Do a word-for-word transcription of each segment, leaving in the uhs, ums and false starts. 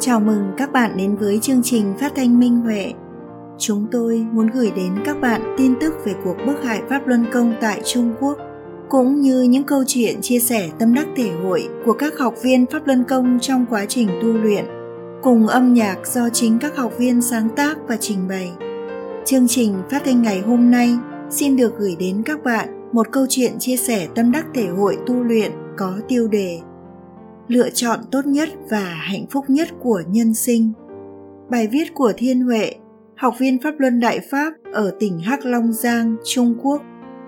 Chào mừng các bạn đến với chương trình phát thanh Minh Huệ. Chúng tôi muốn gửi đến các bạn tin tức về cuộc bức hại Pháp Luân Công tại Trung Quốc, cũng như những câu chuyện chia sẻ tâm đắc thể hội của các học viên Pháp Luân Công trong quá trình tu luyện, cùng âm nhạc do chính các học viên sáng tác và trình bày. Chương trình phát thanh ngày hôm nay xin được gửi đến các bạn một câu chuyện chia sẻ tâm đắc thể hội tu luyện có tiêu đề Lựa chọn tốt nhất và hạnh phúc nhất của nhân sinh. Bài viết của Thiên Huệ, học viên Pháp Luân Đại Pháp ở tỉnh Hắc Long Giang, Trung Quốc.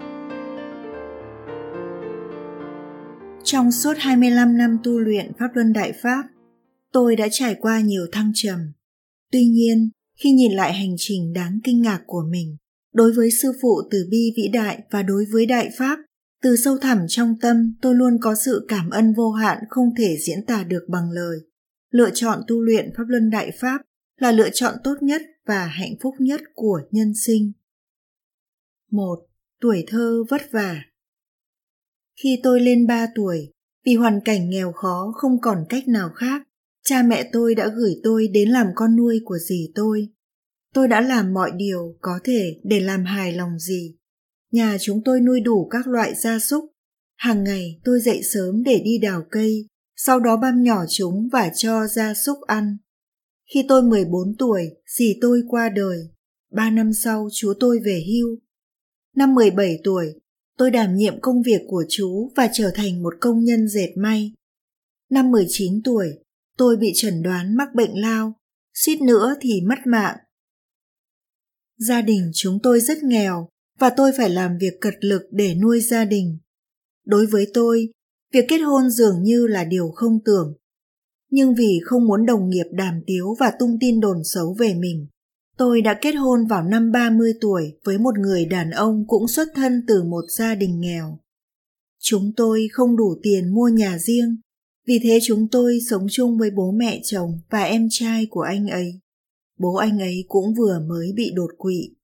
Trong suốt hai mươi lăm năm tu luyện Pháp Luân Đại Pháp, tôi đã trải qua nhiều thăng trầm. Tuy nhiên, khi nhìn lại hành trình đáng kinh ngạc của mình, đối với sư phụ từ bi vĩ đại và đối với Đại Pháp, từ sâu thẳm trong tâm tôi luôn có sự cảm ơn vô hạn không thể diễn tả được bằng lời. Lựa chọn tu luyện Pháp Luân Đại Pháp là lựa chọn tốt nhất và hạnh phúc nhất của nhân sinh. một. Tuổi thơ vất vả. Khi tôi lên ba tuổi, vì hoàn cảnh nghèo khó không còn cách nào khác, cha mẹ tôi đã gửi tôi đến làm con nuôi của dì tôi. Tôi đã làm mọi điều có thể để làm hài lòng dì. Nhà chúng tôi nuôi đủ các loại gia súc. Hàng ngày tôi dậy sớm để đi đào cây, sau đó băm nhỏ chúng và cho gia súc ăn. Khi tôi mười bốn tuổi, dì tôi qua đời. Ba năm sau chú tôi về hưu. Năm mười bảy tuổi, tôi đảm nhiệm công việc của chú và trở thành một công nhân dệt may. Năm mười chín tuổi, tôi bị chẩn đoán mắc bệnh lao, suýt nữa thì mất mạng. Gia đình chúng tôi rất nghèo và tôi phải làm việc cật lực để nuôi gia đình. Đối với tôi, việc kết hôn dường như là điều không tưởng. Nhưng vì không muốn đồng nghiệp đàm tiếu và tung tin đồn xấu về mình, tôi đã kết hôn vào năm ba mươi tuổi với một người đàn ông cũng xuất thân từ một gia đình nghèo. Chúng tôi không đủ tiền mua nhà riêng, vì thế chúng tôi sống chung với bố mẹ chồng và em trai của anh ấy. Bố anh ấy cũng vừa mới bị đột quỵ.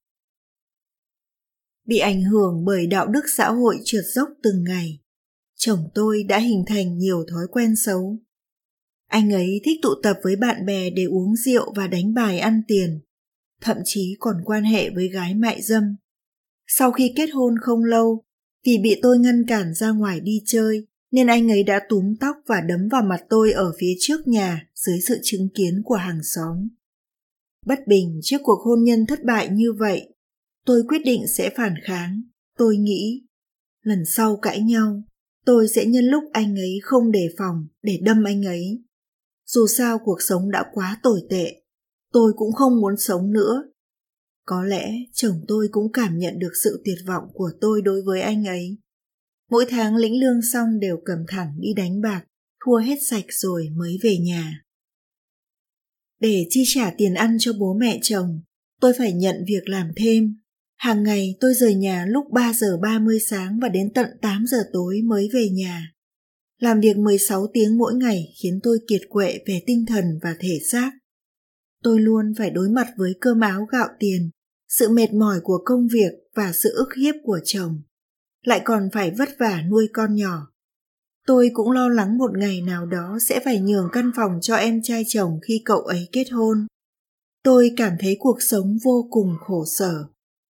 Bị ảnh hưởng bởi đạo đức xã hội trượt dốc từng ngày, chồng tôi đã hình thành nhiều thói quen xấu. Anh ấy thích tụ tập với bạn bè để uống rượu và đánh bài ăn tiền, thậm chí còn quan hệ với gái mại dâm. Sau khi kết hôn không lâu, vì bị tôi ngăn cản ra ngoài đi chơi, nên anh ấy đã túm tóc và đấm vào mặt tôi ở phía trước nhà dưới sự chứng kiến của hàng xóm. Bất bình trước cuộc hôn nhân thất bại như vậy, tôi quyết định sẽ phản kháng. Tôi nghĩ, lần sau cãi nhau, tôi sẽ nhân lúc anh ấy không đề phòng để đâm anh ấy. Dù sao cuộc sống đã quá tồi tệ, tôi cũng không muốn sống nữa. Có lẽ chồng tôi cũng cảm nhận được sự tuyệt vọng của tôi đối với anh ấy. Mỗi tháng lĩnh lương xong đều cầm thẳng đi đánh bạc, thua hết sạch rồi mới về nhà. Để chi trả tiền ăn cho bố mẹ chồng, tôi phải nhận việc làm thêm. Hàng ngày tôi rời nhà lúc ba giờ ba mươi sáng và đến tận tám giờ tối mới về nhà. Làm việc mười sáu tiếng mỗi ngày khiến tôi kiệt quệ về tinh thần và thể xác. Tôi luôn phải đối mặt với cơm áo gạo tiền, sự mệt mỏi của công việc và sự ức hiếp của chồng. Lại còn phải vất vả nuôi con nhỏ. Tôi cũng lo lắng một ngày nào đó sẽ phải nhường căn phòng cho em trai chồng khi cậu ấy kết hôn. Tôi cảm thấy cuộc sống vô cùng khổ sở.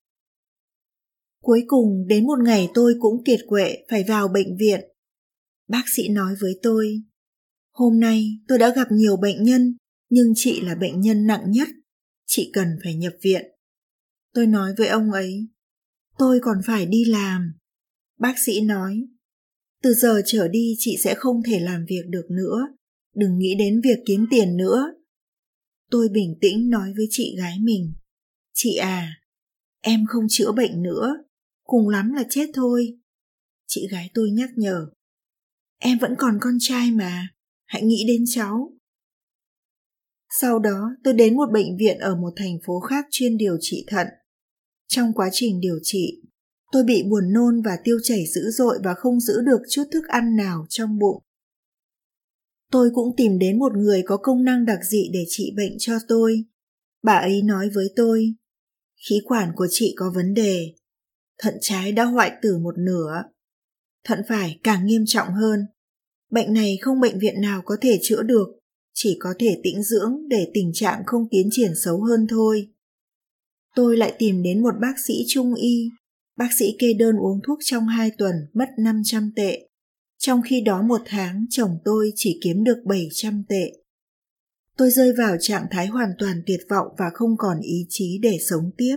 Cuối cùng đến một ngày tôi cũng kiệt quệ phải vào bệnh viện. Bác sĩ nói với tôi, hôm nay tôi đã gặp nhiều bệnh nhân, nhưng chị là bệnh nhân nặng nhất, chị cần phải nhập viện. Tôi nói với ông ấy, tôi còn phải đi làm. Bác sĩ nói, từ giờ trở đi chị sẽ không thể làm việc được nữa, đừng nghĩ đến việc kiếm tiền nữa. Tôi bình tĩnh nói với chị gái mình, chị à, em không chữa bệnh nữa, cùng lắm là chết thôi. Chị gái tôi nhắc nhở, em vẫn còn con trai mà, hãy nghĩ đến cháu. Sau đó tôi đến một bệnh viện ở một thành phố khác chuyên điều trị thận. Trong quá trình điều trị, tôi bị buồn nôn và tiêu chảy dữ dội và không giữ được chút thức ăn nào trong bụng. Tôi cũng tìm đến một người có công năng đặc dị để trị bệnh cho tôi. Bà ấy nói với tôi, khí quản của chị có vấn đề, thận trái đã hoại tử một nửa, thận phải càng nghiêm trọng hơn. Bệnh này không bệnh viện nào có thể chữa được, chỉ có thể tĩnh dưỡng để tình trạng không tiến triển xấu hơn thôi. Tôi lại tìm đến một bác sĩ trung y. Bác sĩ kê đơn uống thuốc trong hai tuần mất năm trăm tệ. Trong khi đó một tháng chồng tôi chỉ kiếm được bảy trăm tệ. Tôi rơi vào trạng thái hoàn toàn tuyệt vọng và không còn ý chí để sống tiếp.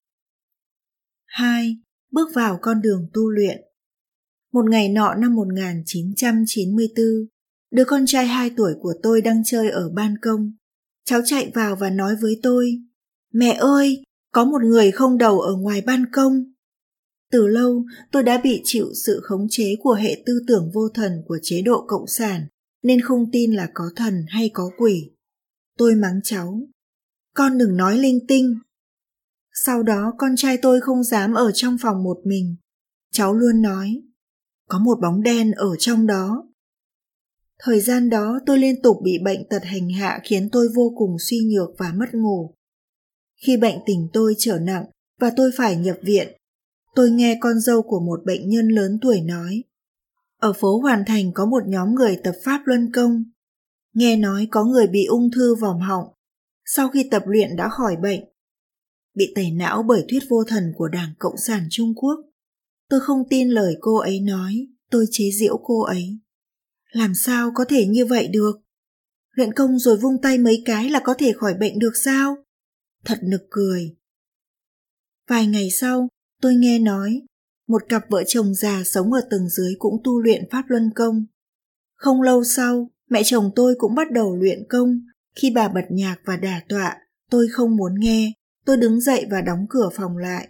hai. Bước vào con đường tu luyện. Một ngày nọ năm một nghìn chín trăm chín mươi tư, đứa con trai hai tuổi của tôi đang chơi ở ban công. Cháu chạy vào và nói với tôi, "Mẹ ơi, có một người không đầu ở ngoài ban công." Từ lâu, tôi đã bị chịu sự khống chế của hệ tư tưởng vô thần của chế độ cộng sản, nên không tin là có thần hay có quỷ. Tôi mắng cháu, "Con đừng nói linh tinh." Sau đó con trai tôi không dám ở trong phòng một mình. Cháu luôn nói, "Có một bóng đen ở trong đó." Thời gian đó tôi liên tục bị bệnh tật hành hạ khiến tôi vô cùng suy nhược và mất ngủ. Khi bệnh tình tôi trở nặng và tôi phải nhập viện, tôi nghe con dâu của một bệnh nhân lớn tuổi nói, ở phố Hoàn Thành có một nhóm người tập Pháp Luân Công. Nghe nói có người bị ung thư vòm họng, sau khi tập luyện đã khỏi bệnh. Bị tẩy não bởi thuyết vô thần của Đảng Cộng sản Trung Quốc. Tôi không tin lời cô ấy nói, tôi chế giễu cô ấy. Làm sao có thể như vậy được? Luyện công rồi vung tay mấy cái là có thể khỏi bệnh được sao? Thật nực cười. Vài ngày sau, tôi nghe nói, một cặp vợ chồng già sống ở tầng dưới cũng tu luyện Pháp Luân Công. Không lâu sau, mẹ chồng tôi cũng bắt đầu luyện công. Khi bà bật nhạc và đả tọa, tôi không muốn nghe, tôi đứng dậy và đóng cửa phòng lại.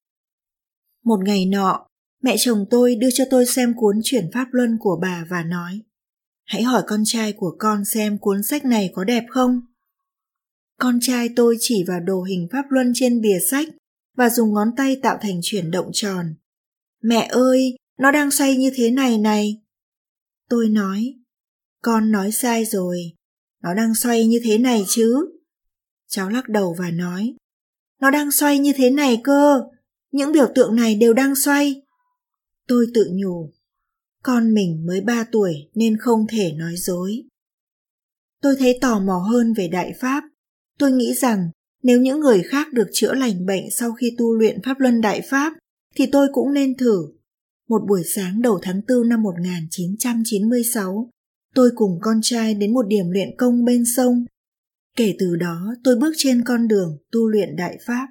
Một ngày nọ, mẹ chồng tôi đưa cho tôi xem cuốn Chuyển Pháp Luân của bà và nói, hãy hỏi con trai của con xem cuốn sách này có đẹp không? Con trai tôi chỉ vào đồ hình Pháp Luân trên bìa sách và dùng ngón tay tạo thành chuyển động tròn. Mẹ ơi, nó đang xoay như thế này này. Tôi nói, con nói sai rồi, nó đang xoay như thế này chứ. Cháu lắc đầu và nói, nó đang xoay như thế này cơ, những biểu tượng này đều đang xoay. Tôi tự nhủ, con mình mới ba tuổi nên không thể nói dối. Tôi thấy tò mò hơn về Đại Pháp. Tôi nghĩ rằng nếu những người khác được chữa lành bệnh sau khi tu luyện Pháp Luân Đại Pháp, thì tôi cũng nên thử. Một buổi sáng đầu tháng tư năm một nghìn chín trăm chín mươi sáu, tôi cùng con trai đến một điểm luyện công bên sông. Kể từ đó, tôi bước trên con đường tu luyện Đại Pháp.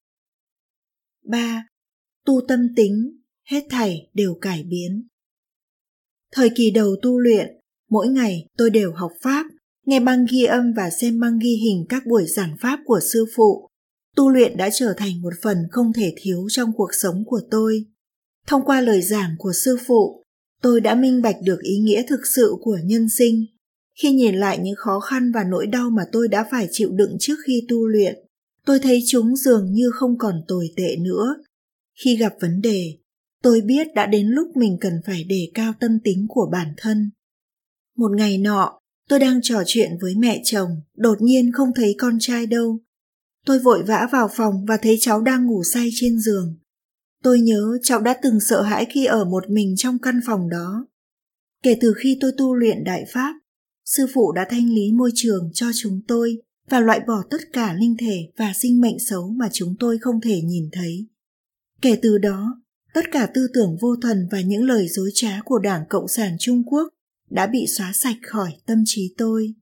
ba. Tu tâm tính, hết thảy đều cải biến. Thời kỳ đầu tu luyện, mỗi ngày tôi đều học Pháp, nghe băng ghi âm và xem băng ghi hình các buổi giảng Pháp của sư phụ. Tu luyện đã trở thành một phần không thể thiếu trong cuộc sống của tôi. Thông qua lời giảng của sư phụ, tôi đã minh bạch được ý nghĩa thực sự của nhân sinh. Khi nhìn lại những khó khăn và nỗi đau mà tôi đã phải chịu đựng trước khi tu luyện, tôi thấy chúng dường như không còn tồi tệ nữa. Khi gặp vấn đề, tôi biết đã đến lúc mình cần phải đề cao tâm tính của bản thân. Một ngày nọ, tôi đang trò chuyện với mẹ chồng, đột nhiên không thấy con trai đâu. Tôi vội vã vào phòng và thấy cháu đang ngủ say trên giường. Tôi nhớ cháu đã từng sợ hãi khi ở một mình trong căn phòng đó. Kể từ khi tôi tu luyện Đại Pháp, sư phụ đã thanh lý môi trường cho chúng tôi và loại bỏ tất cả linh thể và sinh mệnh xấu mà chúng tôi không thể nhìn thấy. Kể từ đó, tất cả tư tưởng vô thần và những lời dối trá của Đảng Cộng sản Trung Quốc đã bị xóa sạch khỏi tâm trí tôi.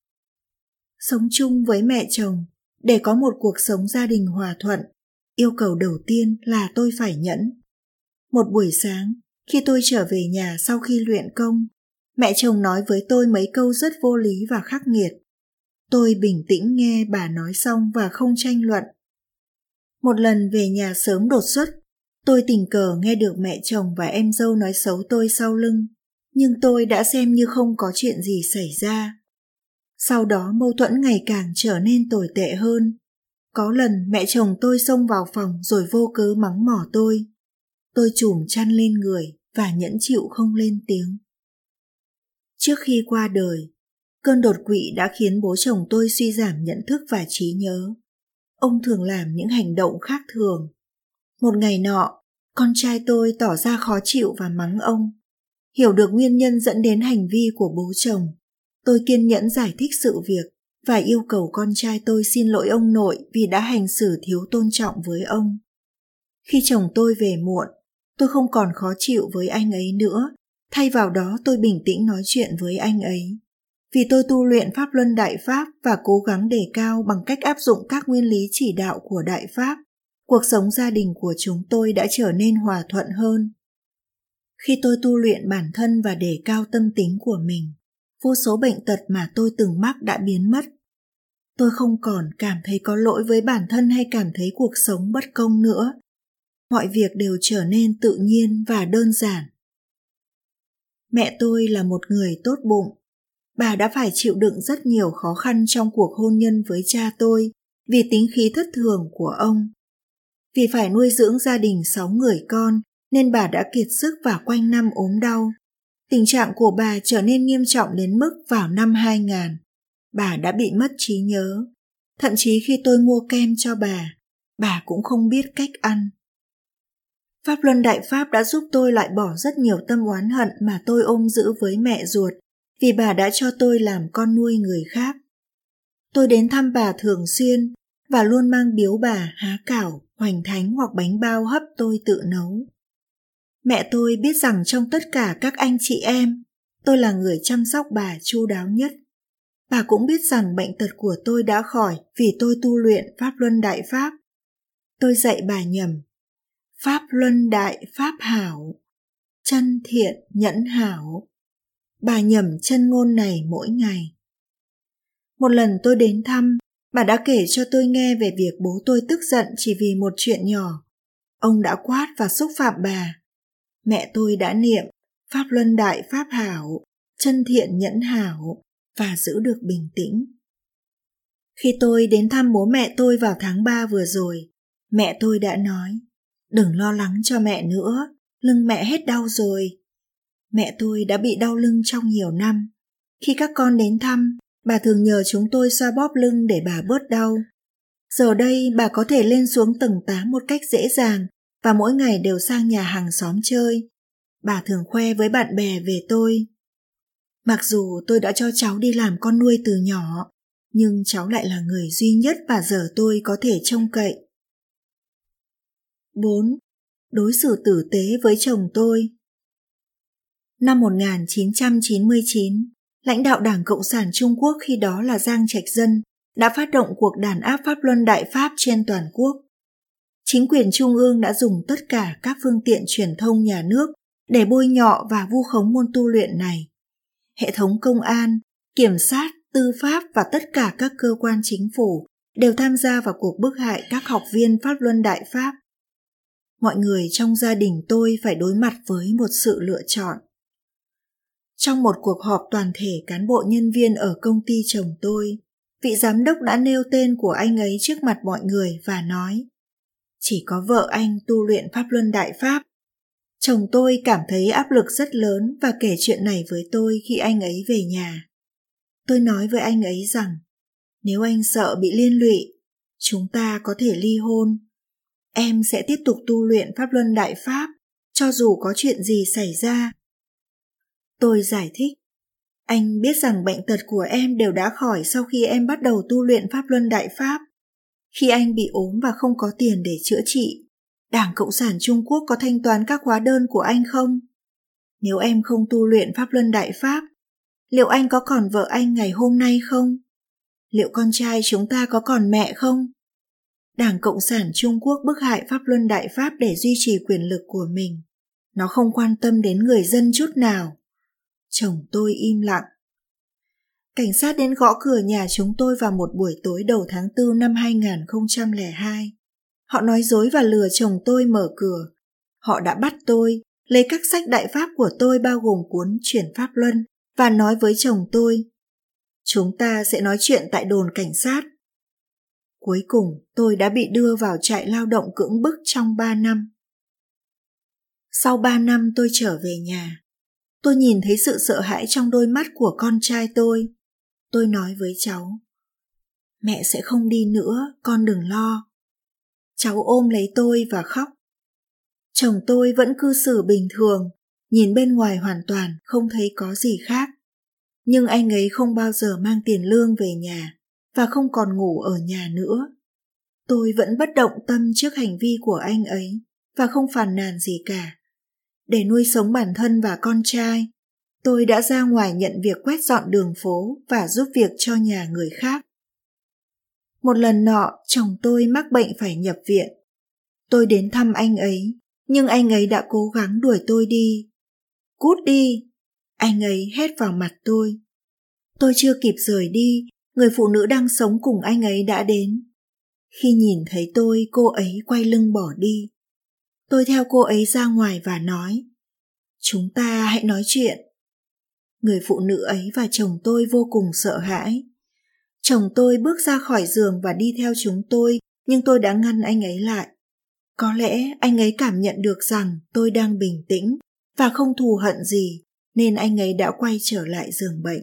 Sống chung với mẹ chồng, để có một cuộc sống gia đình hòa thuận, yêu cầu đầu tiên là tôi phải nhẫn. Một buổi sáng, khi tôi trở về nhà sau khi luyện công, mẹ chồng nói với tôi mấy câu rất vô lý và khắc nghiệt. Tôi bình tĩnh nghe bà nói xong và không tranh luận. Một lần về nhà sớm đột xuất, tôi tình cờ nghe được mẹ chồng và em dâu nói xấu tôi sau lưng, nhưng tôi đã xem như không có chuyện gì xảy ra. Sau đó mâu thuẫn ngày càng trở nên tồi tệ hơn. Có lần mẹ chồng tôi xông vào phòng rồi vô cớ mắng mỏ tôi. Tôi trùm chăn lên người và nhẫn chịu không lên tiếng. Trước khi qua đời, cơn đột quỵ đã khiến bố chồng tôi suy giảm nhận thức và trí nhớ. Ông thường làm những hành động khác thường. Một ngày nọ, con trai tôi tỏ ra khó chịu và mắng ông. Hiểu được nguyên nhân dẫn đến hành vi của bố chồng, Tôi kiên nhẫn giải thích sự việc và yêu cầu con trai tôi xin lỗi ông nội vì đã hành xử thiếu tôn trọng với ông. Khi chồng tôi về muộn, tôi không còn khó chịu với anh ấy nữa, thay vào đó tôi bình tĩnh nói chuyện với anh ấy. Vì tôi tu luyện Pháp Luân Đại Pháp và cố gắng đề cao bằng cách áp dụng các nguyên lý chỉ đạo của Đại Pháp, cuộc sống gia đình của chúng tôi đã trở nên hòa thuận hơn. Khi tôi tu luyện bản thân và đề cao tâm tính của mình, vô số bệnh tật mà tôi từng mắc đã biến mất. Tôi không còn cảm thấy có lỗi với bản thân hay cảm thấy cuộc sống bất công nữa. Mọi việc đều trở nên tự nhiên và đơn giản. Mẹ tôi là một người tốt bụng. Bà đã phải chịu đựng rất nhiều khó khăn trong cuộc hôn nhân với cha tôi vì tính khí thất thường của ông. Vì phải nuôi dưỡng gia đình sáu người con nên bà đã kiệt sức và quanh năm ốm đau. Tình trạng của bà trở nên nghiêm trọng đến mức vào năm hai không, bà đã bị mất trí nhớ. Thậm chí khi tôi mua kem cho bà, bà cũng không biết cách ăn. Pháp Luân Đại Pháp đã giúp tôi loại bỏ rất nhiều tâm oán hận mà tôi ôm giữ với mẹ ruột, vì bà đã cho tôi làm con nuôi người khác. Tôi đến thăm bà thường xuyên và luôn mang biếu bà há cảo, hoành thánh hoặc bánh bao hấp tôi tự nấu. Mẹ tôi biết rằng trong tất cả các anh chị em, tôi là người chăm sóc bà chu đáo nhất. Bà cũng biết rằng bệnh tật của tôi đã khỏi vì tôi tu luyện Pháp Luân Đại Pháp. Tôi dạy bà nhầm. Pháp Luân Đại Pháp hảo, chân thiện nhẫn hảo. Bà nhầm chân ngôn này mỗi ngày. Một lần tôi đến thăm, bà đã kể cho tôi nghe về việc bố tôi tức giận chỉ vì một chuyện nhỏ. Ông đã quát và xúc phạm bà. Mẹ tôi đã niệm Pháp Luân Đại Pháp hảo, chân thiện nhẫn hảo và giữ được bình tĩnh. Khi tôi đến thăm bố mẹ tôi vào tháng ba vừa rồi, mẹ tôi đã nói, đừng lo lắng cho mẹ nữa, lưng mẹ hết đau rồi. Mẹ tôi đã bị đau lưng trong nhiều năm. Khi các con đến thăm, bà thường nhờ chúng tôi xoa bóp lưng để bà bớt đau. Giờ đây bà có thể lên xuống tầng tám một cách dễ dàng và mỗi ngày đều sang nhà hàng xóm chơi. Bà thường khoe với bạn bè về tôi. Mặc dù tôi đã cho cháu đi làm con nuôi từ nhỏ, nhưng cháu lại là người duy nhất mà giờ tôi có thể trông cậy. bốn. Đối xử tử tế với chồng tôi. Năm một nghìn chín trăm chín mươi chín, lãnh đạo Đảng Cộng sản Trung Quốc khi đó là Giang Trạch Dân đã phát động cuộc đàn áp Pháp Luân Đại Pháp trên toàn quốc. Chính quyền trung ương đã dùng tất cả các phương tiện truyền thông nhà nước để bôi nhọ và vu khống môn tu luyện này. Hệ thống công an, kiểm sát, tư pháp và tất cả các cơ quan chính phủ đều tham gia vào cuộc bức hại các học viên Pháp Luân Đại Pháp. Mọi người trong gia đình tôi phải đối mặt với một sự lựa chọn. Trong một cuộc họp toàn thể cán bộ nhân viên ở công ty chồng tôi, vị giám đốc đã nêu tên của anh ấy trước mặt mọi người và nói, chỉ có vợ anh tu luyện Pháp Luân Đại Pháp. Chồng tôi cảm thấy áp lực rất lớn và kể chuyện này với tôi khi anh ấy về nhà. Tôi nói với anh ấy rằng, nếu anh sợ bị liên lụy, chúng ta có thể ly hôn. Em sẽ tiếp tục tu luyện Pháp Luân Đại Pháp, cho dù có chuyện gì xảy ra. Tôi giải thích, anh biết rằng bệnh tật của em đều đã khỏi sau khi em bắt đầu tu luyện Pháp Luân Đại Pháp. Khi anh bị ốm và không có tiền để chữa trị, Đảng Cộng sản Trung Quốc có thanh toán các hóa đơn của anh không? Nếu em không tu luyện Pháp Luân Đại Pháp, liệu anh có còn vợ anh ngày hôm nay không? Liệu con trai chúng ta có còn mẹ không? Đảng Cộng sản Trung Quốc bức hại Pháp Luân Đại Pháp để duy trì quyền lực của mình. Nó không quan tâm đến người dân chút nào. Chồng tôi im lặng. Cảnh sát đến gõ cửa nhà chúng tôi vào một buổi tối đầu tháng tư năm hai không không hai. Họ nói dối và lừa chồng tôi mở cửa. Họ đã bắt tôi, lấy các sách đại pháp của tôi bao gồm cuốn Chuyển Pháp Luân và nói với chồng tôi, chúng ta sẽ nói chuyện tại đồn cảnh sát. Cuối cùng tôi đã bị đưa vào trại lao động cưỡng bức trong ba năm. Sau ba năm tôi trở về nhà. Tôi nhìn thấy sự sợ hãi trong đôi mắt của con trai tôi. Tôi nói với cháu, mẹ sẽ không đi nữa, con đừng lo. Cháu ôm lấy tôi và khóc. Chồng tôi vẫn cư xử bình thường, nhìn bên ngoài hoàn toàn không thấy có gì khác. nhưng anh ấy không bao giờ mang tiền lương về nhà và không còn ngủ ở nhà nữa. Tôi vẫn bất động tâm trước hành vi của anh ấy và không phàn nàn gì cả. Để nuôi sống bản thân và con trai, tôi đã ra ngoài nhận việc quét dọn đường phố và giúp việc cho nhà người khác. Một lần nọ, chồng tôi mắc bệnh phải nhập viện. Tôi đến thăm anh ấy, nhưng anh ấy đã cố gắng đuổi tôi đi. Cút đi! Anh ấy hét vào mặt tôi. Tôi chưa kịp rời đi, người phụ nữ đang sống cùng anh ấy đã đến. Khi nhìn thấy tôi, cô ấy quay lưng bỏ đi. Tôi theo cô ấy ra ngoài và nói, chúng ta hãy nói chuyện. Người phụ nữ ấy và chồng tôi vô cùng sợ hãi. Chồng tôi bước ra khỏi giường và đi theo chúng tôi, nhưng tôi đã ngăn anh ấy lại. Có lẽ anh ấy cảm nhận được rằng tôi đang bình tĩnh và không thù hận gì, nên anh ấy đã quay trở lại giường bệnh.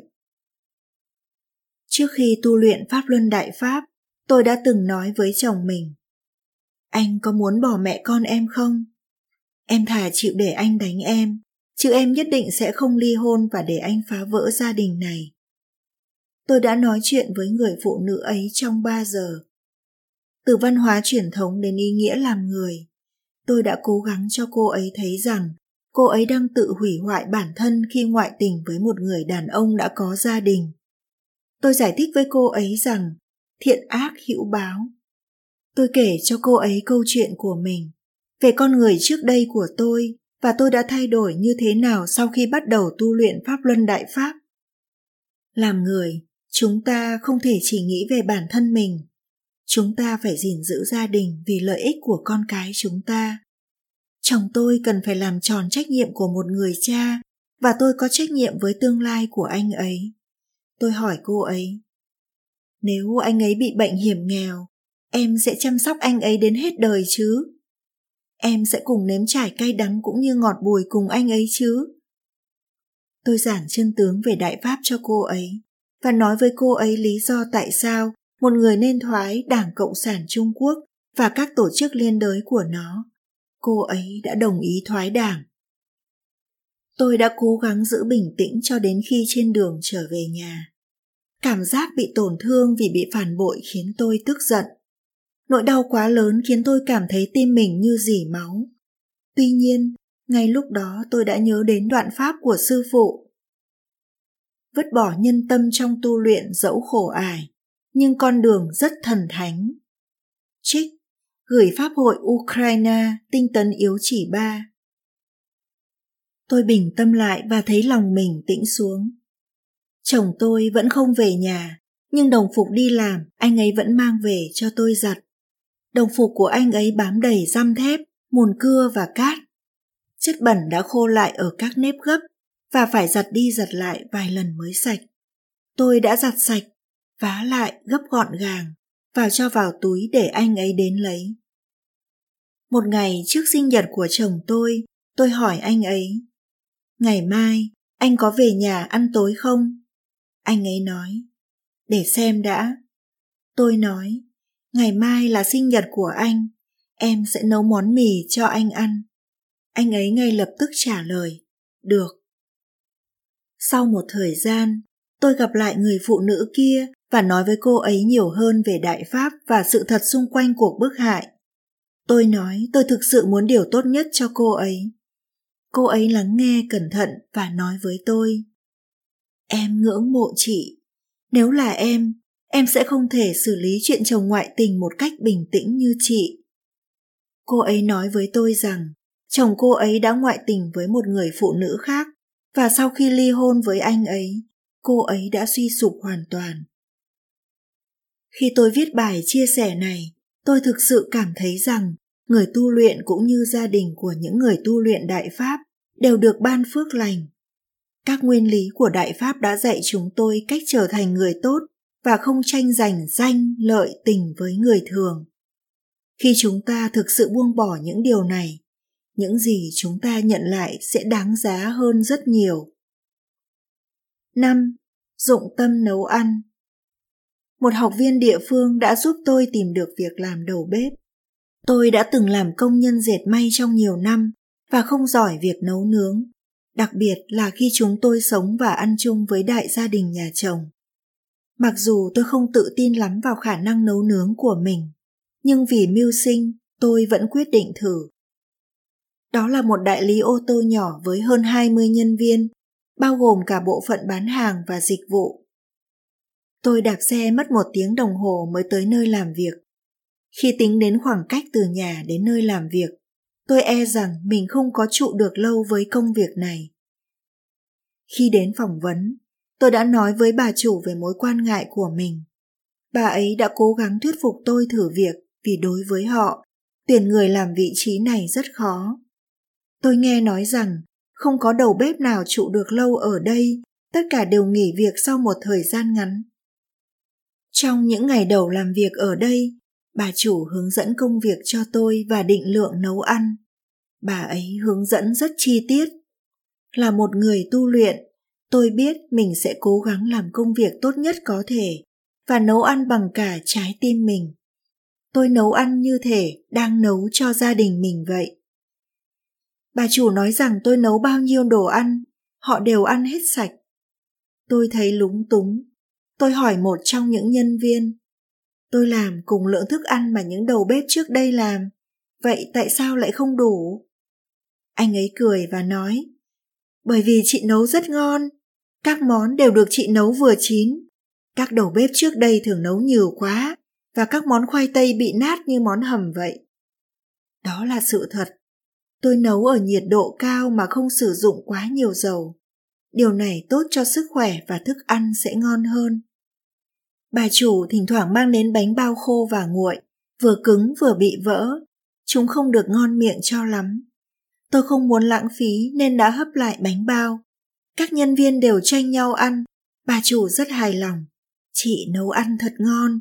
Trước khi tu luyện Pháp Luân Đại Pháp, tôi đã từng nói với chồng mình, anh có muốn bỏ mẹ con em không? Em thà chịu để anh đánh em, chứ em nhất định sẽ không ly hôn và để anh phá vỡ gia đình này. Tôi đã nói chuyện với người phụ nữ ấy trong ba giờ. Từ văn hóa truyền thống đến ý nghĩa làm người, tôi đã cố gắng cho cô ấy thấy rằng cô ấy đang tự hủy hoại bản thân khi ngoại tình với một người đàn ông đã có gia đình. Tôi giải thích với cô ấy rằng thiện ác hữu báo. Tôi kể cho cô ấy câu chuyện của mình, về con người trước đây của tôi và tôi đã thay đổi như thế nào sau khi bắt đầu tu luyện Pháp Luân Đại Pháp. Làm người, chúng ta không thể chỉ nghĩ về bản thân mình. Chúng ta phải gìn giữ gia đình vì lợi ích của con cái chúng ta. Chồng tôi cần phải làm tròn trách nhiệm của một người cha và tôi có trách nhiệm với tương lai của anh ấy. Tôi hỏi cô ấy, nếu anh ấy bị bệnh hiểm nghèo, em sẽ chăm sóc anh ấy đến hết đời chứ? Em sẽ cùng nếm trải cay đắng cũng như ngọt bùi cùng anh ấy chứ? Tôi giảng chân tướng về Đại Pháp cho cô ấy và nói với cô ấy lý do tại sao một người nên thoái Đảng Cộng sản Trung Quốc và các tổ chức liên đới của nó. Cô ấy đã đồng ý thoái đảng. Tôi đã cố gắng giữ bình tĩnh cho đến khi trên đường trở về nhà. Cảm giác bị tổn thương vì bị phản bội khiến tôi tức giận. Nỗi đau quá lớn khiến tôi cảm thấy tim mình như rỉ máu. Tuy nhiên, ngay lúc đó tôi đã nhớ đến đoạn pháp của sư phụ. Vứt bỏ nhân tâm trong tu luyện dẫu khổ ải, nhưng con đường rất thần thánh. Trích, gửi Pháp hội Ukraine, tinh tấn yếu chỉ ba. Tôi bình tâm lại và thấy lòng mình tĩnh xuống. Chồng tôi vẫn không về nhà, nhưng đồng phục đi làm anh ấy vẫn mang về cho tôi giặt. Đồng phục của anh ấy bám đầy răm thép, mùn cưa và cát. Chất bẩn đã khô lại ở các nếp gấp và phải giặt đi giặt lại vài lần mới sạch. Tôi đã giặt sạch, vá lại gấp gọn gàng và cho vào túi để anh ấy đến lấy. Một ngày trước sinh nhật của chồng tôi, tôi hỏi anh ấy, ngày mai anh có về nhà ăn tối không? Anh ấy nói, để xem đã. Tôi nói, ngày mai là sinh nhật của anh, em sẽ nấu món mì cho anh ăn. Anh ấy ngay lập tức trả lời, được. Sau một thời gian, tôi gặp lại người phụ nữ kia và nói với cô ấy nhiều hơn về Đại Pháp và sự thật xung quanh cuộc bức hại. Tôi nói tôi thực sự muốn điều tốt nhất cho cô ấy. Cô ấy lắng nghe cẩn thận và nói với tôi, em ngưỡng mộ chị. Nếu là em, em sẽ không thể xử lý chuyện chồng ngoại tình một cách bình tĩnh như chị. Cô ấy nói với tôi rằng chồng cô ấy đã ngoại tình với một người phụ nữ khác và sau khi ly hôn với anh ấy, cô ấy đã suy sụp hoàn toàn. Khi tôi viết bài chia sẻ này, tôi thực sự cảm thấy rằng người tu luyện cũng như gia đình của những người tu luyện Đại Pháp đều được ban phước lành. Các nguyên lý của Đại Pháp đã dạy chúng tôi cách trở thành người tốt và không tranh giành danh, lợi, tình với người thường. Khi chúng ta thực sự buông bỏ những điều này, những gì chúng ta nhận lại sẽ đáng giá hơn rất nhiều. năm. Dụng tâm nấu ăn. Một học viên địa phương đã giúp tôi tìm được việc làm đầu bếp. Tôi đã từng làm công nhân dệt may trong nhiều năm và không giỏi việc nấu nướng. đặc biệt là khi chúng tôi sống và ăn chung với đại gia đình nhà chồng. Mặc dù tôi không tự tin lắm vào khả năng nấu nướng của mình, nhưng vì mưu sinh, tôi vẫn quyết định thử. Đó là một đại lý ô tô nhỏ với hơn hai mươi nhân viên, bao gồm cả bộ phận bán hàng và dịch vụ. Tôi đạp xe mất một tiếng đồng hồ mới tới nơi làm việc. Khi tính đến khoảng cách từ nhà đến nơi làm việc, tôi e rằng mình không có trụ được lâu với công việc này. Khi đến phỏng vấn, tôi đã nói với bà chủ về mối quan ngại của mình. Bà ấy đã cố gắng thuyết phục tôi thử việc vì đối với họ, tuyển người làm vị trí này rất khó. Tôi nghe nói rằng không có đầu bếp nào trụ được lâu ở đây, tất cả đều nghỉ việc sau một thời gian ngắn. Trong những ngày đầu làm việc ở đây, bà chủ hướng dẫn công việc cho tôi và định lượng nấu ăn. Bà ấy hướng dẫn rất chi tiết. Là một người tu luyện, tôi biết mình sẽ cố gắng làm công việc tốt nhất có thể và nấu ăn bằng cả trái tim mình. Tôi nấu ăn như thể đang nấu cho gia đình mình vậy. Bà chủ nói rằng tôi nấu bao nhiêu đồ ăn, họ đều ăn hết sạch. Tôi thấy lúng túng. Tôi hỏi một trong những nhân viên, tôi làm cùng lượng thức ăn mà những đầu bếp trước đây làm, vậy tại sao lại không đủ? Anh ấy cười và nói, bởi vì chị nấu rất ngon, các món đều được chị nấu vừa chín. Các đầu bếp trước đây thường nấu nhiều quá, và các món khoai tây bị nát như món hầm vậy. Đó là sự thật. Tôi nấu ở nhiệt độ cao mà không sử dụng quá nhiều dầu. Điều này tốt cho sức khỏe và thức ăn sẽ ngon hơn. Bà chủ thỉnh thoảng mang đến bánh bao khô và nguội, vừa cứng vừa bị vỡ. Chúng không được ngon miệng cho lắm. Tôi không muốn lãng phí nên đã hấp lại bánh bao. Các nhân viên đều tranh nhau ăn. Bà chủ rất hài lòng. Chị nấu ăn thật ngon.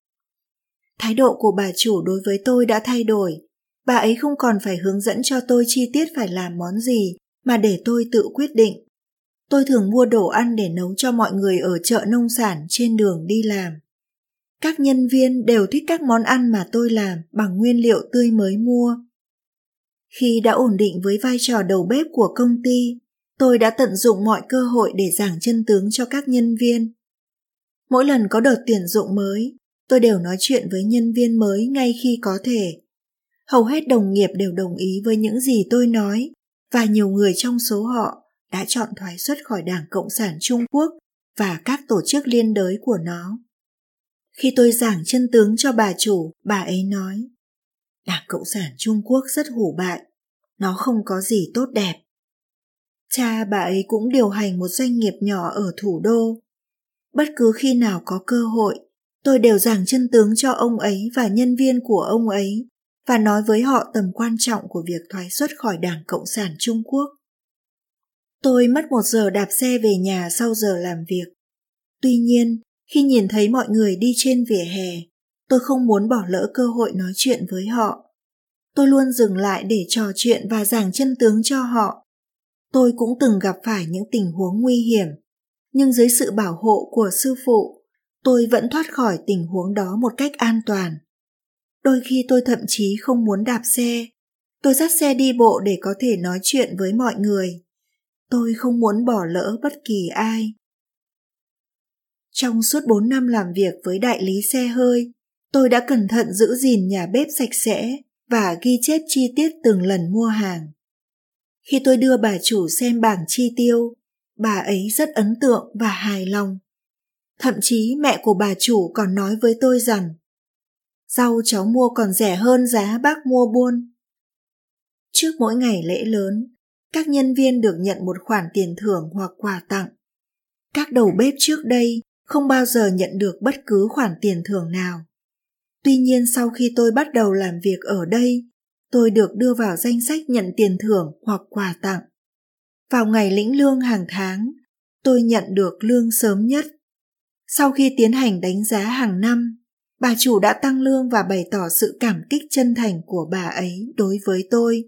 Thái độ của bà chủ đối với tôi đã thay đổi. Bà ấy không còn phải hướng dẫn cho tôi chi tiết phải làm món gì, mà để tôi tự quyết định. Tôi thường mua đồ ăn để nấu cho mọi người ở chợ nông sản trên đường đi làm. Các nhân viên đều thích các món ăn mà tôi làm bằng nguyên liệu tươi mới mua. Khi đã ổn định với vai trò đầu bếp của công ty, tôi đã tận dụng mọi cơ hội để giảng chân tướng cho các nhân viên. Mỗi lần có đợt tuyển dụng mới, tôi đều nói chuyện với nhân viên mới ngay khi có thể. Hầu hết đồng nghiệp đều đồng ý với những gì tôi nói, và nhiều người trong số họ đã chọn thoái xuất khỏi Đảng Cộng sản Trung Quốc và các tổ chức liên đới của nó. Khi tôi giảng chân tướng cho bà chủ, bà ấy nói, Đảng Cộng sản Trung Quốc rất hủ bại, nó không có gì tốt đẹp. Cha bà ấy cũng điều hành một doanh nghiệp nhỏ ở thủ đô. Bất cứ khi nào có cơ hội, tôi đều giảng chân tướng cho ông ấy và nhân viên của ông ấy và nói với họ tầm quan trọng của việc thoái xuất khỏi Đảng Cộng sản Trung Quốc. Tôi mất một giờ đạp xe về nhà sau giờ làm việc. Tuy nhiên, khi nhìn thấy mọi người đi trên vỉa hè, tôi không muốn bỏ lỡ cơ hội nói chuyện với họ. Tôi luôn dừng lại để trò chuyện và giảng chân tướng cho họ. Tôi cũng từng gặp phải những tình huống nguy hiểm, nhưng dưới sự bảo hộ của sư phụ, tôi vẫn thoát khỏi tình huống đó một cách an toàn. Đôi khi tôi thậm chí không muốn đạp xe. Tôi dắt xe đi bộ để có thể nói chuyện với mọi người. Tôi không muốn bỏ lỡ bất kỳ ai. Trong suốt bốn năm làm việc với đại lý xe hơi, tôi đã cẩn thận giữ gìn nhà bếp sạch sẽ và ghi chép chi tiết từng lần mua hàng. Khi tôi đưa bà chủ xem bảng chi tiêu, bà ấy rất ấn tượng và hài lòng. Thậm chí mẹ của bà chủ còn nói với tôi rằng, rau cháu mua còn rẻ hơn giá bác mua buôn. Trước mỗi ngày lễ lớn, các nhân viên được nhận một khoản tiền thưởng hoặc quà tặng. Các đầu bếp trước đây không bao giờ nhận được bất cứ khoản tiền thưởng nào. Tuy nhiên sau khi tôi bắt đầu làm việc ở đây, tôi được đưa vào danh sách nhận tiền thưởng hoặc quà tặng. Vào ngày lĩnh lương hàng tháng, tôi nhận được lương sớm nhất. Sau khi tiến hành đánh giá hàng năm, bà chủ đã tăng lương và bày tỏ sự cảm kích chân thành của bà ấy đối với tôi.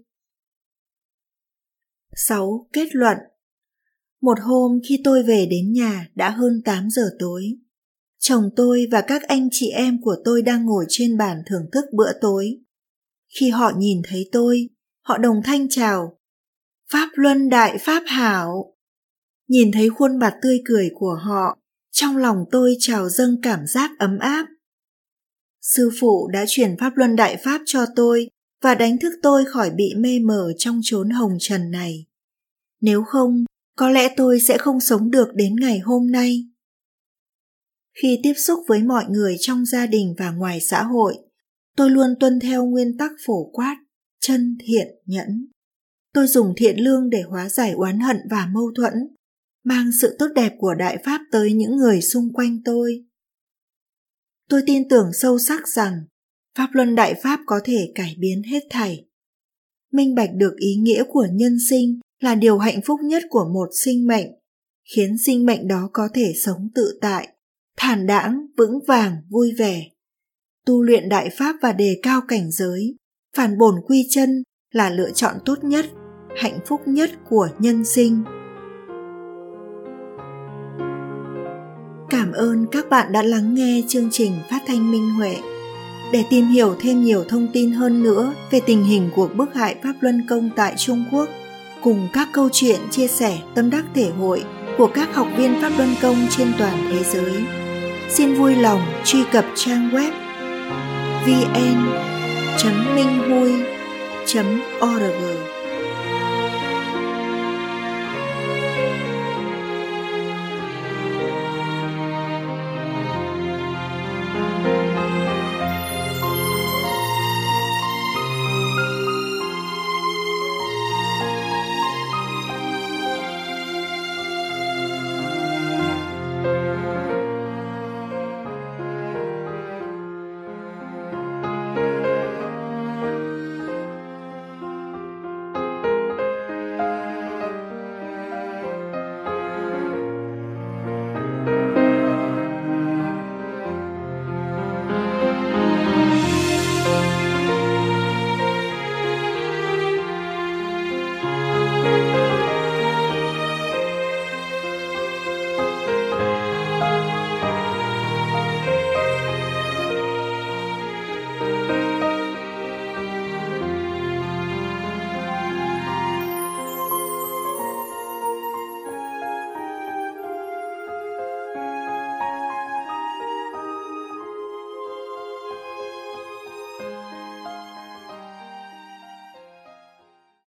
sáu. Kết luận. Một hôm khi tôi về đến nhà đã hơn tám giờ tối. Chồng tôi và các anh chị em của tôi đang ngồi trên bàn thưởng thức bữa tối. Khi họ nhìn thấy tôi, họ đồng thanh chào. Pháp Luân Đại Pháp Hảo. Nhìn thấy khuôn mặt tươi cười của họ, trong lòng tôi trào dâng cảm giác ấm áp. Sư phụ đã truyền Pháp Luân Đại Pháp cho tôi và đánh thức tôi khỏi bị mê mờ trong chốn hồng trần này. Nếu không, có lẽ tôi sẽ không sống được đến ngày hôm nay. Khi tiếp xúc với mọi người trong gia đình và ngoài xã hội, tôi luôn tuân theo nguyên tắc phổ quát, chân thiện nhẫn. Tôi dùng thiện lương để hóa giải oán hận và mâu thuẫn, mang sự tốt đẹp của Đại Pháp tới những người xung quanh tôi. Tôi tin tưởng sâu sắc rằng Pháp Luân Đại Pháp có thể cải biến hết thảy. Minh bạch được ý nghĩa của nhân sinh là điều hạnh phúc nhất của một sinh mệnh, khiến sinh mệnh đó có thể sống tự tại, thản đãng, vững vàng, vui vẻ. Tu luyện Đại Pháp và đề cao cảnh giới, phản bổn quy chân là lựa chọn tốt nhất, hạnh phúc nhất của nhân sinh. Cảm ơn các bạn đã lắng nghe chương trình phát thanh Minh Huệ. Để tìm hiểu thêm nhiều thông tin hơn nữa về tình hình cuộc bức hại Pháp Luân Công tại Trung Quốc, cùng các câu chuyện chia sẻ tâm đắc thể hội của các học viên Pháp Luân Công trên toàn thế giới, xin vui lòng truy cập trang web vn chấm minh hui chấm org.